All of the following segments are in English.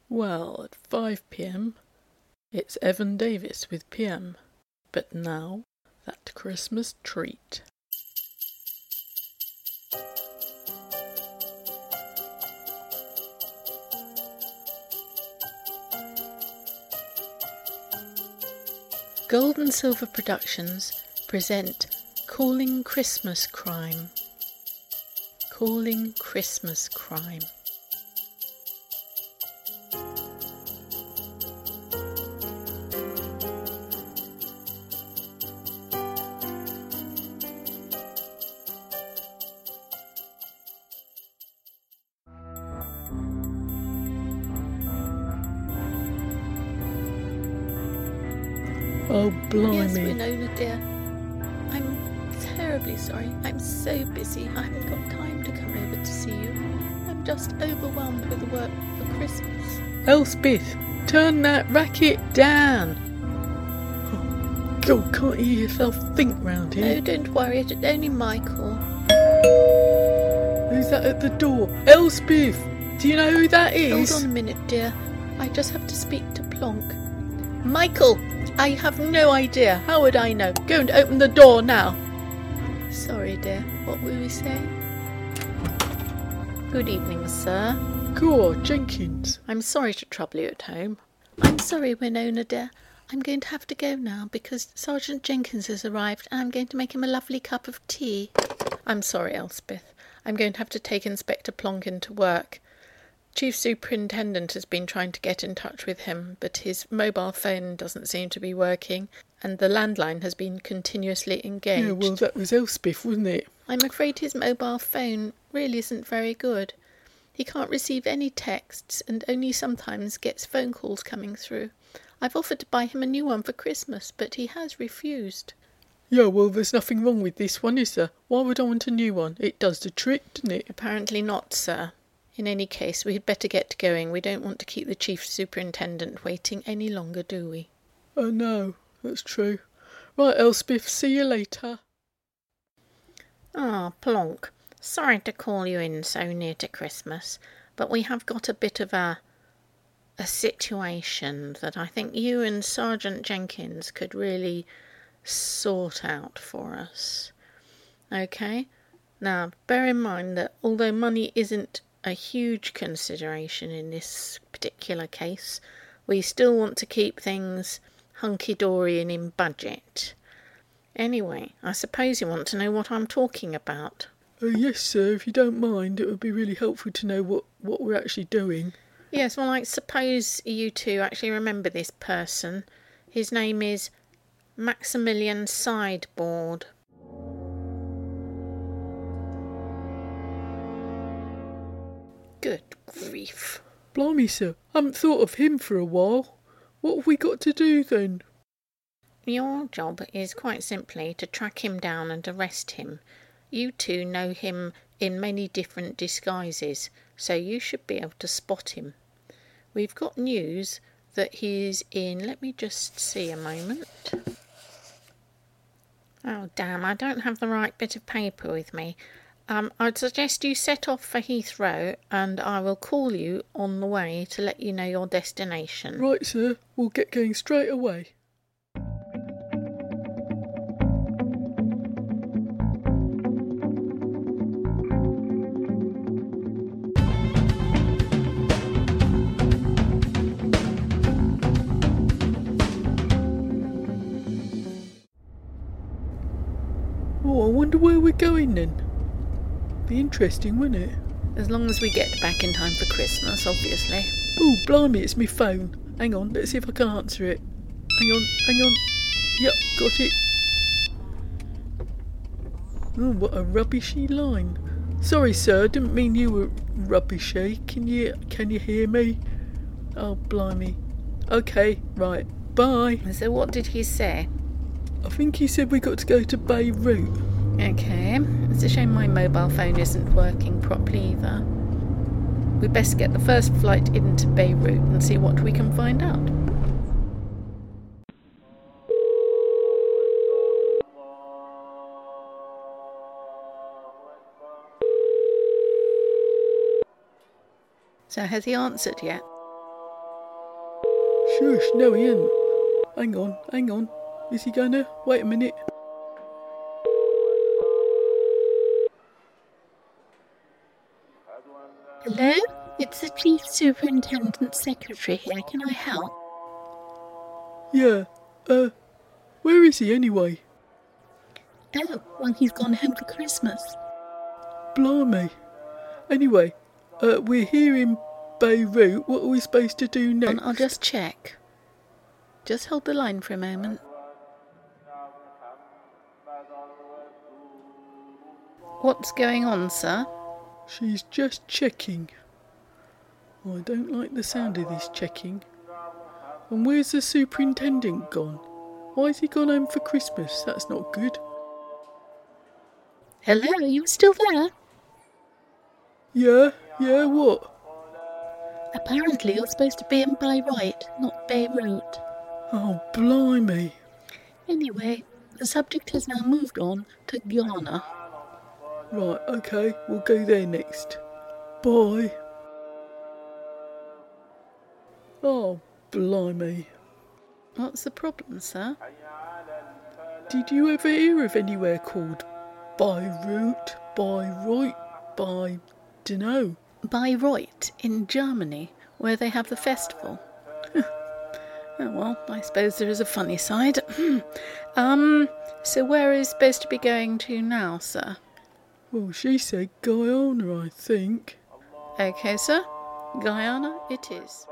Well, at 5 p.m. it's Evan Davis with PM. But now, that Christmas treat. Gold and Silver Productions present Calling Christmas Crime. Calling Christmas Crime. Oh, blimey. Yes, Winona dear. I'm terribly sorry. I'm so busy. I haven't got time to come over to see you. I'm just overwhelmed with the work for Christmas. Elspeth, turn that racket down. Oh, God, can't you hear yourself think round here? No, don't worry. It's only Michael. Who's that at the door? Elspeth, do you know who that is? Hold on a minute, dear. I just have to speak to Plonk. Michael! I have no idea. How would I know? Go and open the door now. Sorry, dear. What were we saying? Good evening, sir. God, Jenkins. I'm sorry to trouble you at home. I'm sorry, Winona, dear. I'm going to have to go now because Sergeant Jenkins has arrived and I'm going to make him a lovely cup of tea. I'm sorry, Elspeth. I'm going to have to take Inspector Plonk into work. Chief Superintendent has been trying to get in touch with him, but his mobile phone doesn't seem to be working, and the landline has been continuously engaged. Yeah, well, that was Elspeth, wasn't it? I'm afraid his mobile phone really isn't very good. He can't receive any texts and only sometimes gets phone calls coming through. I've offered to buy him a new one for Christmas, but he has refused. Yeah, well, there's nothing wrong with this one, is there? Why would I want a new one? It does the trick, doesn't it? Apparently not, sir. In any case, we'd better get going. We don't want to keep the Chief Superintendent waiting any longer, do we? Oh, no, that's true. Right, Elspeth, see you later. Ah, Plonk. Sorry to call you in so near to Christmas, but we have got a bit of a situation that I think you and Sergeant Jenkins could really sort out for us. Okay? Now, bear in mind that although money isn't a huge consideration in this particular case, we still want to keep things hunky-dory and in budget. Anyway, I suppose you want to know what I'm talking about. Yes, sir, if you don't mind, it would be really helpful to know what we're actually doing. Yes, well, I suppose you two actually remember this person. His name is Maximilian Sideboard. Good grief. Blimey, sir, I haven't thought of him for a while. What have we got to do, then? Your job is quite simply to track him down and arrest him. You two know him in many different disguises, so you should be able to spot him. We've got news that he's in... Let me just see a moment. Oh, damn, I don't have the right bit of paper with me. I'd suggest you set off for Heathrow and I will call you on the way to let you know your destination. Right, sir. We'll get going straight away. Oh, I wonder where we're going then. Be interesting, wouldn't it? As long as we get back in time for Christmas, obviously. Oh, blimey, it's my phone. Hang on, let's see if I can answer it. Hang on. Yep, got it. Oh, what a rubbishy line. Sorry, sir, I didn't mean you were rubbishy. Can you hear me? Oh, blimey. Okay, right, bye. So what did he say? I think he said we got to go to Beirut. Okay, it's a shame my mobile phone isn't working properly either. We best get the first flight into Beirut and see what we can find out. So has he answered yet? Shush, no he ain't. Hang on. Is he gonna? Wait a minute. Hello? It's the Chief Superintendent's Secretary here. Can I help? Yeah, where is he anyway? Oh, well, he's gone home for Christmas. Blimey. Anyway, we're here in Beirut. What are we supposed to do next? I'll just check. Just hold the line for a moment. What's going on, sir? She's just checking. I don't like the sound of this checking. And where's the superintendent gone? Why has he gone home for Christmas? That's not good. Hello, are you still there? Yeah, what? Apparently you're supposed to be in Bayreuth, not Beirut. Oh, blimey. Anyway, the subject has now moved on to Ghana. Right, okay, we'll go there next. Bye. Oh, blimey. What's the problem, sir? Did you ever hear of anywhere called Beirut, dunno. Bayreuth in Germany, where they have the festival. Oh, well, I suppose there is a funny side. So where is supposed to be going to now, sir? Well, she said Guyana, I think. Okay, sir. Guyana it is.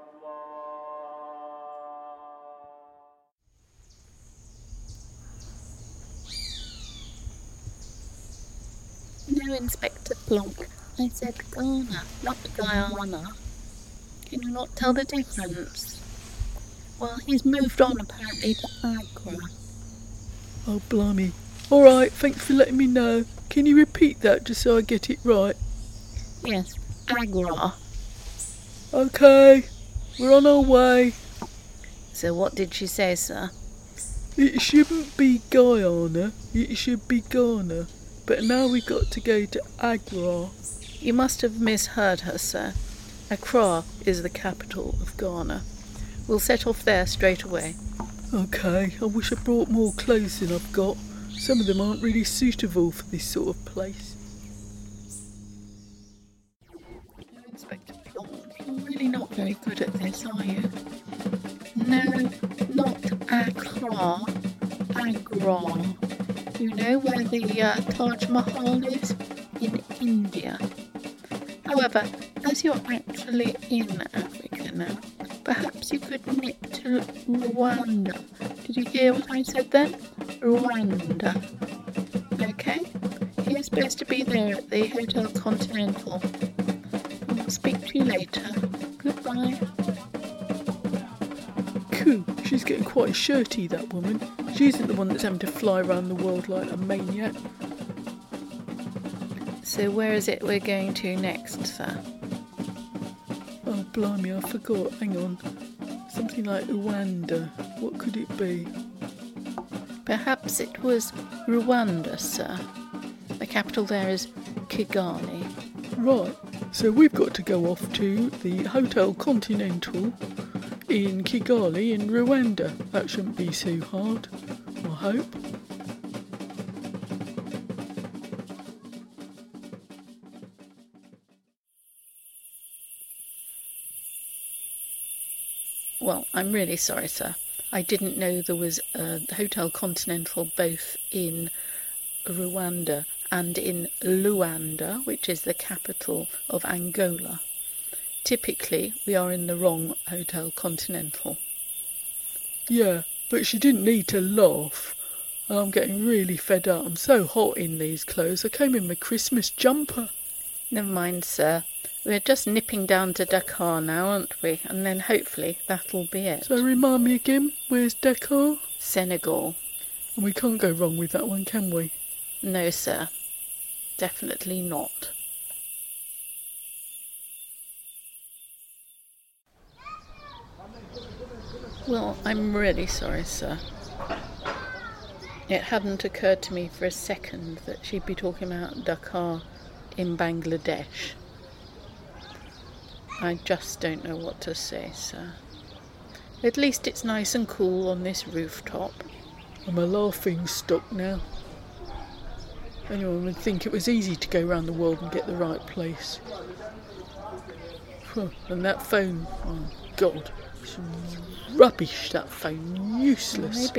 No, Inspector Plonk. I said Ghana, not Guyana. Can you not tell the difference? Well, he's moved on apparently to Agra. Oh, blimey. All right, thanks for letting me know. Can you repeat that just so I get it right? Yes, Agra. Okay, we're on our way. So what did she say, sir? It shouldn't be Guyana, it should be Ghana. But now we've got to go to Agra. You must have misheard her, sir. Accra is the capital of Ghana. We'll set off there straight away. Okay, I wish I brought more clothes than I've got. Some of them aren't really suitable for this sort of place. Inspector Plonk, you're really not very good at this, are you? No, not Accra. Agra. You know where the Taj Mahal is? In India. However, as you're actually in Africa now, perhaps you could nip to Rwanda. Did you hear what I said then? Rwanda. Okay? You're supposed to be there at the Hotel Continental. I'll speak to you later. Goodbye. Cool, she's getting quite shirty, that woman. She isn't the one that's having to fly around the world like a maniac. So where is it we're going to next, sir? Oh, blimey, I forgot. Hang on. Something like Rwanda. What could it be? Perhaps it was Rwanda, sir. The capital there is Kigali. Right, so we've got to go off to the Hotel Continental in Kigali in Rwanda. That shouldn't be too hard, I hope. Well, I'm really sorry, sir. I didn't know there was a Hotel Continental both in Rwanda and in Luanda, which is the capital of Angola. Typically, we are in the wrong Hotel Continental. Yeah, but she didn't need to laugh. I'm getting really fed up. I'm so hot in these clothes. I came in my Christmas jumper. Never mind, sir. We're just nipping down to Dakar now, aren't we? And then hopefully that'll be it. So remind me again, where's Dakar? Senegal. And we can't go wrong with that one, can we? No, sir. Definitely not. Well, I'm really sorry, sir. It hadn't occurred to me for a second that she'd be talking about Dakar in Bangladesh. I just don't know what to say, sir. At least it's nice and cool on this rooftop. I'm a laughing stock now. Anyone would think it was easy to go round the world and get the right place. And that phone, oh God, it's rubbish, that phone, useless.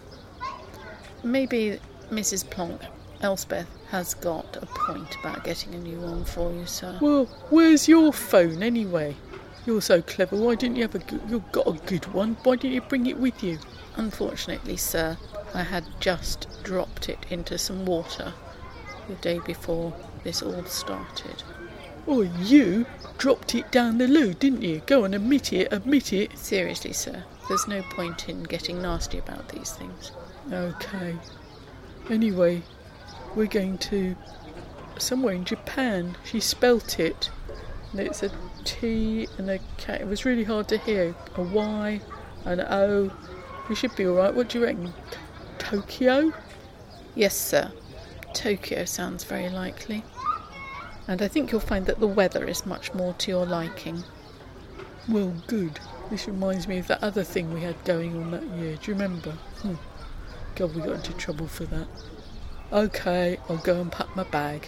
Maybe Mrs. Plonk, Elspeth, has got a point about getting a new one for you, sir. Well, where's your phone anyway? You're so clever, why didn't you you've got a good one, why didn't you bring it with you? Unfortunately, sir, I had just dropped it into some water the day before this all started. Oh, you dropped it down the loo, didn't you? Go on, admit it. Seriously, sir, there's no point in getting nasty about these things. Okay. Anyway, we're going to somewhere in Japan. She spelt it. And it's a T and a K. It was really hard to hear. A Y, an O. We should be alright. What do you reckon? Tokyo? Yes, sir. Tokyo sounds very likely. And I think you'll find that the weather is much more to your liking. Well, good. This reminds me of that other thing we had going on that year. Do you remember? God, we got into trouble for that. Okay, I'll go and pack my bag.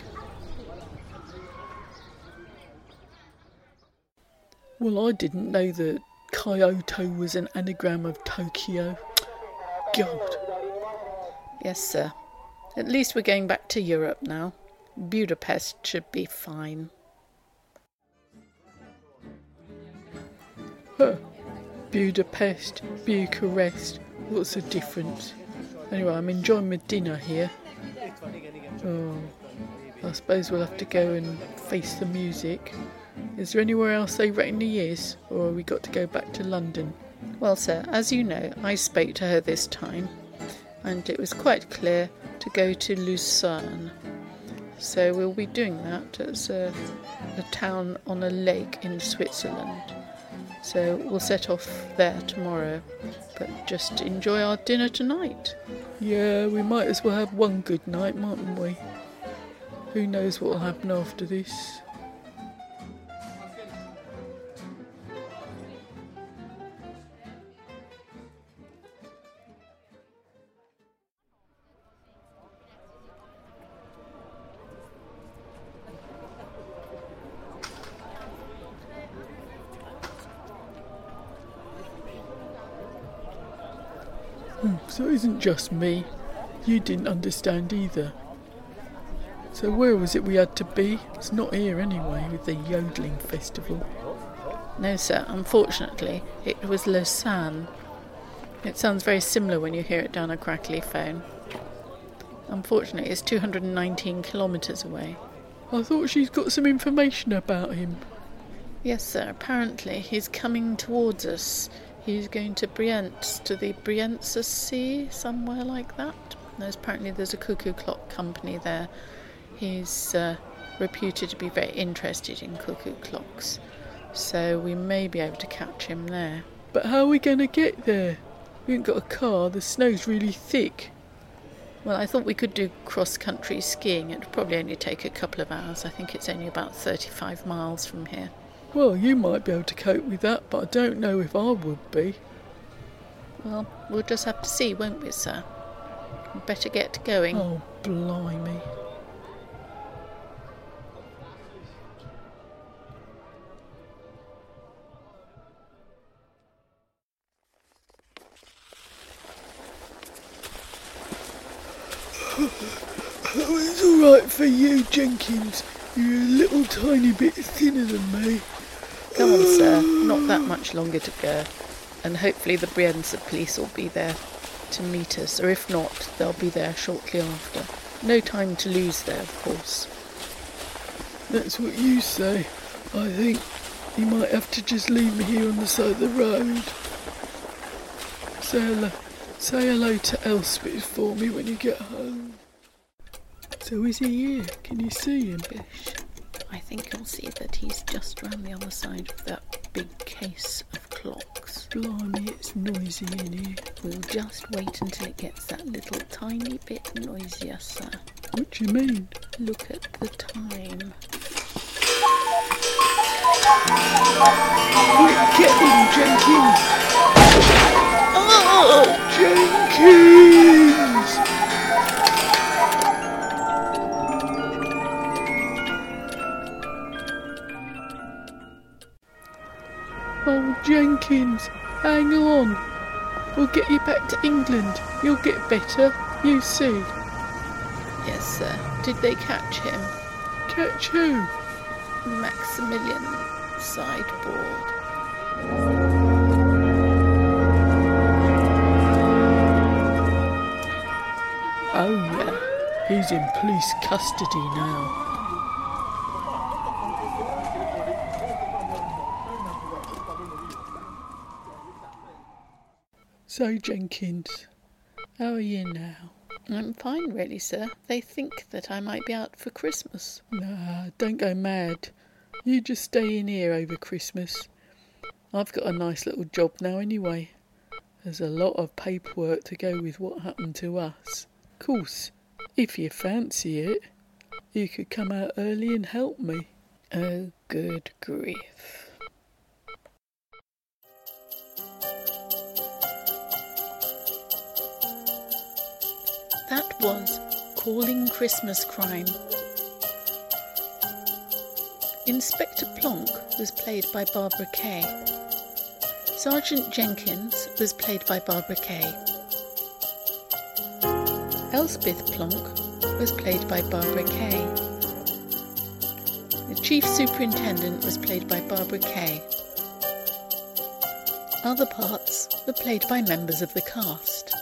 Well, I didn't know that Kyoto was an anagram of Tokyo. God. Yes, sir. At least we're going back to Europe now. Budapest should be fine. Budapest, Bucharest, what's the difference? Anyway, I'm enjoying my dinner here. Oh, I suppose we'll have to go and face the music. Is there anywhere else they reckon he is, or have we got to go back to London? Well, sir, as you know, I spoke to her this time, and it was quite clear to go to Lucerne. So we'll be doing that. It's a town on a lake in Switzerland. So we'll set off there tomorrow, but just enjoy our dinner tonight. Yeah, we might as well have one good night, mightn't we? Who knows what will happen after this? So it isn't just me. You didn't understand either. So where was it we had to be? It's not here anyway, with the yodeling festival. No, sir, unfortunately, it was Lausanne. It sounds very similar when you hear it down a crackly phone. Unfortunately, it's 219 kilometres away. I thought she's got some information about him. Yes, sir, apparently he's coming towards us. He's going to Brienz, to the Brienzer Sea, somewhere like that. Apparently there's a cuckoo clock company there. He's reputed to be very interested in cuckoo clocks, so we may be able to catch him there. But how are we going to get there? We haven't got a car, the snow's really thick. Well, I thought we could do cross-country skiing. It would probably only take a couple of hours. I think it's only about 35 miles from here. Well, you might be able to cope with that, but I don't know if I would be. Well, we'll just have to see, won't we, sir? We'd better get going. Oh, blimey. Oh, it's all right for you, Jenkins. You're a little tiny bit thinner than me. Come on, sir. Not that much longer to go. And hopefully the Brienzer police will be there to meet us, or if not, they'll be there shortly after. No time to lose there, of course. That's what you say. I think you might have to just leave me here on the side of the road. Say hello to Elspeth for me when you get home. So is he here? Can you see him? Gosh, I think you'll see that he's just round the other side of that big case of clocks. Blimey, it's noisy in here. We'll just wait until it gets that little tiny bit noisier, sir. What do you mean? Look at the time. Quick, get in, Jenkins! Oh, Jenkins, hang on. We'll get you back to England. You'll get better, you see. Yes, sir. Did they catch him? Catch who? Maximilian Sideboard. Oh yeah, he's in police custody now. So Jenkins, how are you now? I'm fine, really, sir. They think that I might be out for Christmas. Nah, don't go mad. You just stay in here over Christmas. I've got a nice little job now anyway. There's a lot of paperwork to go with what happened to us. Of course, if you fancy it, you could come out early and help me. Oh, good grief. That was Calling Christmas Crime. Inspector Plonk was played by Barbara Kay. Sergeant Jenkins was played by Barbara Kay. Elspeth Plonk was played by Barbara Kay. The Chief Superintendent was played by Barbara Kay. Other parts were played by members of the cast.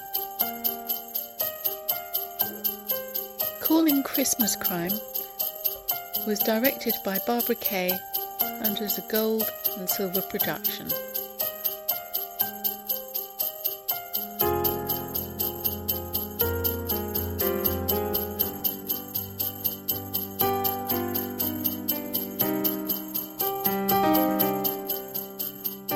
Calling Christmas Crime was directed by Barbara Kay and was a gold and silver production.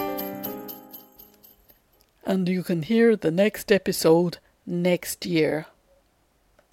And you can hear the next episode next year.